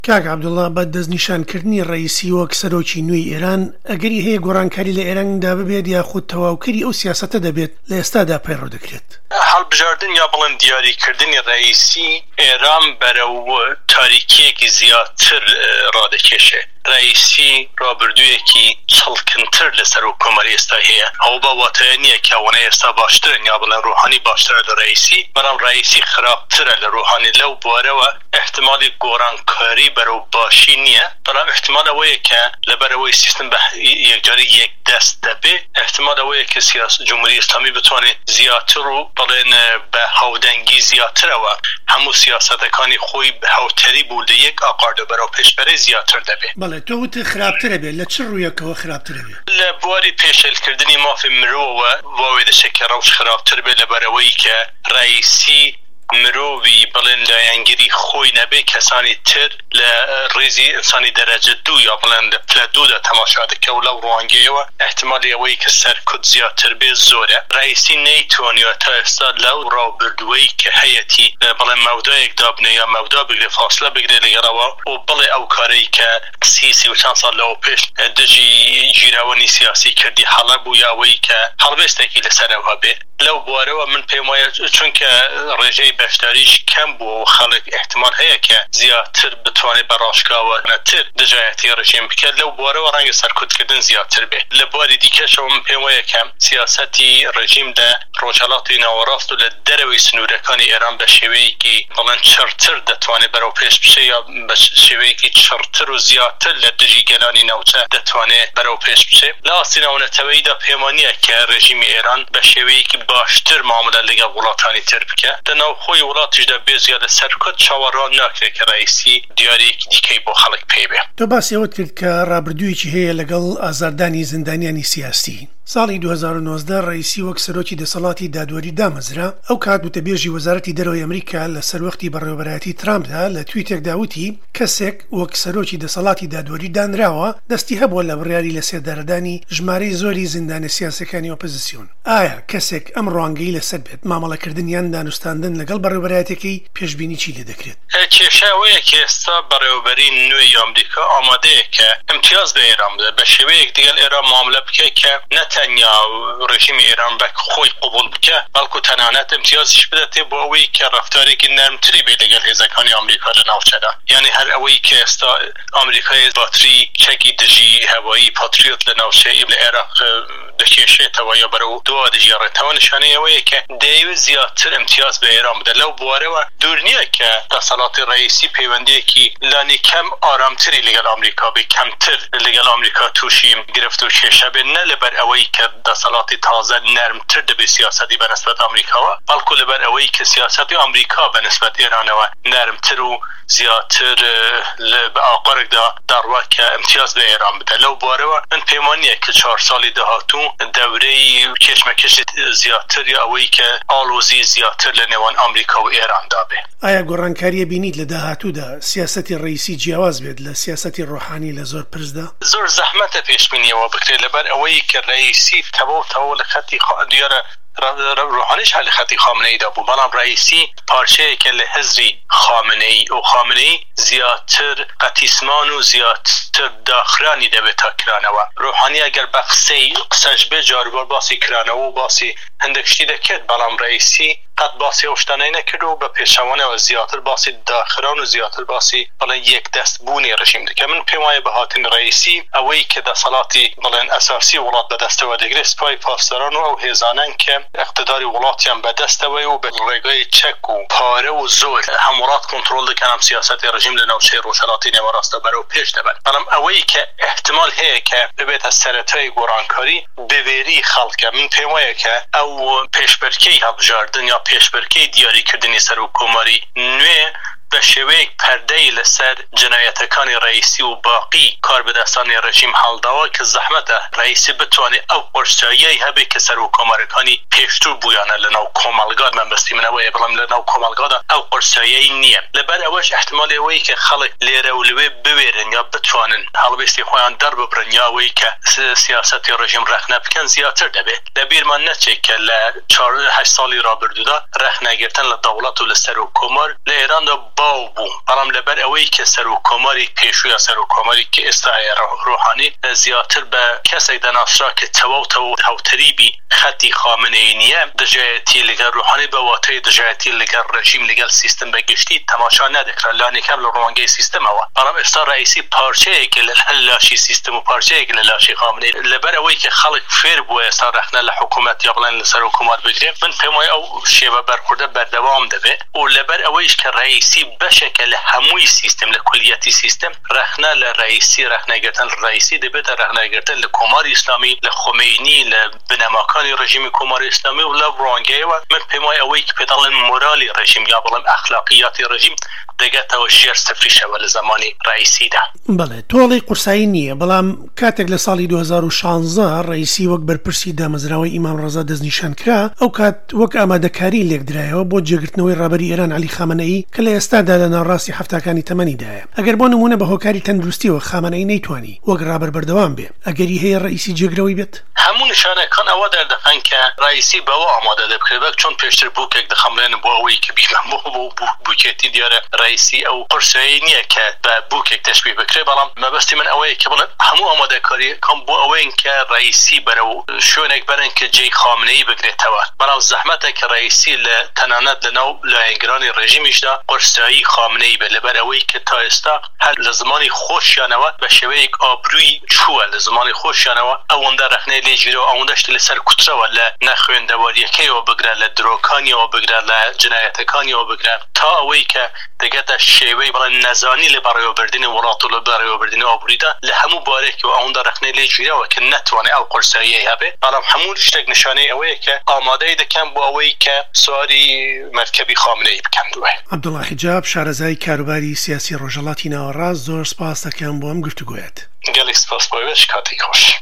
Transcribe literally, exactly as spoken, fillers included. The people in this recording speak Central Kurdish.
کاک عەبدوڵڵا بە دەستنیشانکردنی ڕەئیسی وەک سەرۆکی نوێی ئێران ئەگەری هەیە گۆڕانکاری لە ئێراندا ببێت یاخود تەواوکەری ئەو سیاسەتە دەبێت لە ئێستادا پەیڕۆ دەکرێت؟ هەڵبژاردن یا بڵێن دیاریکردنی ڕەئیسی ئێران بەرەو تاریکیەکی زیاتر ڕادەکێشێ. ڕەئیسی ڕابردوویەکی چڵکنتر لەسەر حکومەتی ئێستا هەیە. ئەو بە واتایە نییە کە ئەوانە ئێستا باشترن یا بڵێن ڕوحانی باشترە لە ڕەئیسی، بەڵام ڕەئیسی خراپترە لە ڕوحانی. لەو بوارەوە احتمالی گۆڕانکاری بەرەو باشی نییە، بەڵام احتمال ئەوەیە کە لەبەرەوەی سیستم بە یەکجاری یەک دەست دەبێ، احتمال ئەوەیە کە جمهوری ئیسلامی بتوانێت زیاتر و بڵێن بە هاودەنگی زیاترەوە هەموو سیاسەتەکانی خۆی هاوتەری بوو لە یەک ئاقاردە بەرەو پێشبەرەی زیاتر دەبێت. بەڵێ تۆ وت خراپترە بێت، لە چ ڕوویەکەوە خراپترە بێت؟ لە بواری پێشێلکردنی مافی مرۆوە واوێ دەچێت کە ڕەوش خراپتر بێت لەبەرەوەی کە ڕەئیسی مرۆڤی بڵێن لایەنگیری خۆی نەبێ کەسانی تر لە ڕێزی ئینسانی دەرەجە دوو یا بڵێن لە پلە دوودا تەماشا دەکە و لەو ڕوانگەیەوە احتمالی ئەوەی کە سەرکوت زیاتر بێ زۆرە. ڕەئیسی نەیتوانیوە تا ئێستا لەو ڕابردووەی کە هەیەتی بڵێن مەودایەک دابنێ یا مەودا بگرێ فاصلە بگرێ لەگەڵەوە و بڵێ ئەو کارەی کە سی و چەند ساڵ لەوە پێش دژی گیراوەنی سیاسی کردی هەڵە بوو یا ئەوەی کە هەڵبێستێکی لەسەرەوە بێ. لەو بوارەوە من پێم وایە چونکە ڕێژەی بەشداریش کەم بووە و خەڵک احتمال هەیە کە زیاتر بتوانێت بە ڕاشکاوە نەتر دژایەتی ڕژیم بکات، لەو بوارەوە ڕەنگە سەرکوتکردن زیاتر بێ. لە بواری دیکەشەوە من پێم وایە کە سیاسەتی ڕژیم لە ڕۆژهەڵاتی ناوەڕاست و لە دەرەوەی سنوورەکانی ئێران بە شێوەیەکی بڵێن چڕتر دەتوانێت بەرەو پێش بچێت یا بە شێوەیەکی چڕتر و زیاتر لە دژی گەلانی ناوچە دەتوانێت بەرەو پێش بچێت. لە ئاستی ناونەتەوەییدا پێم وانییە کە ڕژیمی ئێران بە شێوەیەکی باشتر معاملە لەگەڵ وڵاتانی تر بکە. لەناو خۆی وڵاتیشدا بێزیە لە سەرکوت چاوەڕوان ناکرێت کە ڕەئیسی دیارەیەکی دیکەی بۆ خەڵک پێی بێ. تۆ باسی ئەوەت کرد کە ڕابردوویەکی هەیە لەگەڵ ئازاردانی زیندانیانی سیاسی. ساڵی دوو هەزار و نۆزدە ڕەئیسی وەک سەرۆکی دەسەڵاتی دادوەری دامەزرا. ئەو کات وتەبێژی وەزارەتی دەرەوەی ئەمریکا لە سەروەختی بەڕێوەبەرایەتی ترامپدا لە تویتێکدا وتی کەسێک وەک سەرۆکی دەسەڵاتی دادوەری دانراوە دەستی هەبووە لە بڕیاری لە سێدارەدانی ژمارەی زۆری زیندانە سیاسەکانی ئۆپۆزیسیۆن. ئایا کەسێک ئەم ڕوانگەی لەسەر بێت مامەڵەکردنیان دانوستاندن لەگەڵ بەڕێوەبەرایەتەکەی پێشبینی چی لێ دەکرێت؟ کێشاوەیە کە ئێستا بەڕێوەبەری نوێی ئەمریکا ئامادەیە کە امتیاز بە ئێران بدە، بە شێوەیەک دیگەل ئێران معاملە بکەیت کە نەتەنیا ڕژیمی ئێران بە خۆی قبول بکە، بەڵکو تەنانەت امتیازش بدەتێ بۆ ئەوەی کە ڕەفتارێکی نەرمتری بێت لەگەڵ هێزەکانی ئەمریکا لە ناوچەدا. یعنی هەر ئەوەی کە ئێستا ئەمریکای باتری چەکی دژی هەوایی پاتریۆت لە ناوچەی لە عێراق دەکێشێتەوە یا بەرەو دوا دەژێڕێتەوە، نیشانەی ئەوەیە کە دەیەوێت زیاتر امتیاز بە ئێران بدە. لەو بوارەوە دوور نییە کە دەسەڵاتی ڕەئیسی پەیوەندیەکی لانی کەم ئارامتری لەگەڵ ئەمریکا بێ، کەمتر لەگەڵ ئەمریکا تووشی گرفت و کێشە بێ، نە لەبەر ئەوەی کە دەسەڵاتی تازە نەرمتر دەبێت سیاسەتی بەنسبەت ئەمریکاوە، بەڵکو لەبەر ئەوەی کە سیاسەتی ئەمریکا بەنسبەت ئێرانەوە نەرمتر و زیاتر بە ئاقارێکدا داڕوا کە امتیاز بە ئێران بدە. لەو بوارەوە من پێم وانییە کە چوار ساڵی داهاتوو دەورەی کێشمەکێشی زیاتر یا ئەوەی کە ئاڵۆزی زیاتر لە نێوان ئەمریکا و ئێراندا بێ. ئایا گۆڕانکاریە بینیت لە داهاتوودا سیاسەتی ڕەئیسی جیاواز بێت لە سیاسەتی ڕۆحانی لە زۆر پرسدا؟ زۆر زەحمەتە پێشبینیەوە بکرێت لەبەر ئەوەی کە ڕەئیسی تەواو تەواو لە خەتی دیارە ڕۆحانیش هەر لە خەتی خامنەیدا بوو، بەڵام ڕەئیسی پارچەیەکە لە حزبی خامنەی و خامنەی زیاتر قەتیسمان و زیاتر داخرانی دەبێت تا کرانەوە. ڕۆحانی ئەگەر بە قسەی قسەش بێ جاروبار باسی کرانەوە و باسی هەندێک شتی دەکرد، بەڵام ڕەئیسی قەت باسی ئەو شتانەی نەکرد و بە پێشەوانەوە زیاتر باسی داخران و زیاتر باسی بڵێن یەک دەست بوونی ڕژیم دەکە. من پێم وایە بە هاتن ڕەئیسی ئەوەی کە دەسەڵاتی بڵێن ئەساسی وڵات بەدەستەوە دەگرێت سوپای پاسداران و ئەو هێزانن کە اقتداری وڵاتیان بەدەستەوەی و بە ڕێگای چەک و پارە و زۆر هەم وڵات کۆنتڕۆل دەکەن، ئەم سیاسەتی ڕژیم لە ناوچەی ڕۆژهەڵاتی نێوەڕاستە بەرەو پێش دەبن. بەڵام ئەوەی کە احتمال هەیە کە ببێتە سەرەتای گۆڕانکاری بوێری خەڵکە، من پێم وایە کە ئەو پێشبەرکەی هەڵبژاردن یا پێشبەرکەی دیاریکردنی سەرۆکۆماری نوێ بە شێوەیەک پەردەی لەسەر جنایەتەکانی ڕەئیسی و باقی کاربەدەستانی ڕژیم هەڵداوە کە زەحمەتە ڕەئیسی بتوانێت ئەو قورسایی هەبێت کە سەرۆکۆمارەکانی پێشتر بوویانە لە ناو کۆمەڵگات. مەبەستی منەوەیە بڵێم لە ناو کۆمەڵگادا ئەو قورسایی نییە. لەبەر ئەوەش احتمالی ئەوەی کە خەڵک لێرە و لەوێ بوێرن یا بتوانن هەڵبێستی خۆیان دەرببرن یا ئەوەی کە سیاسەتی ڕژیم ڕەخنە بکەن زیاتر دەبێت. لەبیرمان نەچێت کە لە چوار هەشت ساڵی ڕابردوودا ڕەخنەگرتن لە دەوڵەت و لە سەرۆکۆمار لە ئێراندا باو بوو بەڵام لەبەر ئەوەی کە سەرۆکۆماری پێشووی سەرۆکۆماری کە ئێستاە ڕۆحانی زیاتر بە کەسێک دەناسرا کە تەواو تەواو هاوتەریبی خەتی خامنەی نییە دژایەتی لەگەڵ ڕۆحانی بە واتای دژایەتی لەگەڵ ڕژیم لەگەڵ سیستم بە گشتی تەماشا نەدەکرا لانێکم لە ڕوانگەی سیستمەوە بەڵام ئێستا ڕئیسی پارچەیەک لە لاشی سیستم و پارچەیەک لە لاشی خامنەی لەبەر ئەوەی کە خەڵک فێر بووە ئێستا ڕەخنە لە حکوومەت یا بڵێن لە سەرۆکۆمار بگرێت من پێم وایە ئەو شێوە بەرخوردە بەردەوام دەبێت و لەبەر ئەوەیش کە ڕئیسی بەشێکە لە هەمووی سیستم لە کولیەتی سیستم ڕەخنە لە ڕئیسی ڕەخنەگرتن ڕئیسی دەبێتە ڕەخنەگرتن لە کۆماری ئیسلامی لە خۆمەینی لە بنەماکانی ڕژیمی کۆماری ئیسلامی و لە ڕوانگەیەوە من پێم وایە ئەوەی کە پێدەڵێن مۆرالی ڕژیم یا بڵێن ئەخلاقیاتی ڕژیم دەگەتەوە ژێر سەفریشەوە لە زمانی ڕئیسیدا. بەڵێ تۆڵی قورسایی نییە بەڵام کاتێک لە ساڵی دوو هەزار و شانزە ڕئیسی وەک بەرپرسی دامەزراوەی ئیمام ڕەزا دەستنیشان کرا ئەو کات وەک ئامادەکاری لێکدرایەوە بۆ جێگرتنەوەی ڕابەری ئێران عەلی خامنەئی کە لە ئێستادا لە ناوڕاستی هەفتاکانی تەمەنیدایە. ئەگەر بۆ نمونە بە هۆکاری تەندروستیەوە خامنەئی نەیتوانی وەک ڕابەر بەردەوام بێ ئەگەری هەیە ڕئیسی جێگرەوەی بێت هەموو نیشانەکان ئەوە دەردەخەن کە ڕئیسی بەوە ئامادە دەبکرێت چۆن پێشتر بووکێک دەخەمرێن بۆ ئەوەی کە بیرم بۆ بۆ بووکێتی دیارە ڕئیسی ئەو قورسایی نییە کە بە بووکێک تەشبیه بکرێت بەڵام مەبەستی من ئەوەیە کە بڵێن هەموو ئامادەکاری کەم بۆ ئەوەیە کە ڕئیسی بەرەو شوێنێک بەرن کە جێی خامنەئی بگرێتەوە بەڵام زەحمەتە کە ڕئیسی لە تەنانەت لەناو لایەنگرانی ڕێژیمیشدا قورسایی خامنەئی بێ لەبەر ئەوەی کە تا ئێستا هەر لە زمانی خۆشیانەوە بە شێوەیەک ئابرووی چووە لە زمانی خۆشیانەوە ئەوەندە ڕەخنەی لێگیرەوە ئەوەندەشتی لەسەر کوترەوە لە نەخوێندەوەریەکەیەوە بگرە لە درۆکانیەوە بگرە لە جنایەتەکانیەوە بگرە تا ئەوەی کە دەگەتە شێوەی بڵێن نەزانی لە بەڕێوەبردننی وڵات و لە بەڕێوەبردننی ئابروویدا لە هەموو بارێکەوە ئەوەندە ڕەخنەی لێگیرەوە کە نەتوانێت ئەو قورساییە هەبێ بەڵام هەموو شتێک نیشانەی ئەوەیە کە ئامادەی دەکەن بۆ ئەوەی کە سواری مەرکەبی خامنەئی بکەن دوێ. عەبدوڵڵا حیجاب شارەزای کاروباری سیاسی ڕۆژهەڵاتی ناوەڕاست زۆر سپاس دەکەم بۆ ئەم گفتوگویەت. گەلێک سپاس بۆ ئێوەش کاتێک خۆش.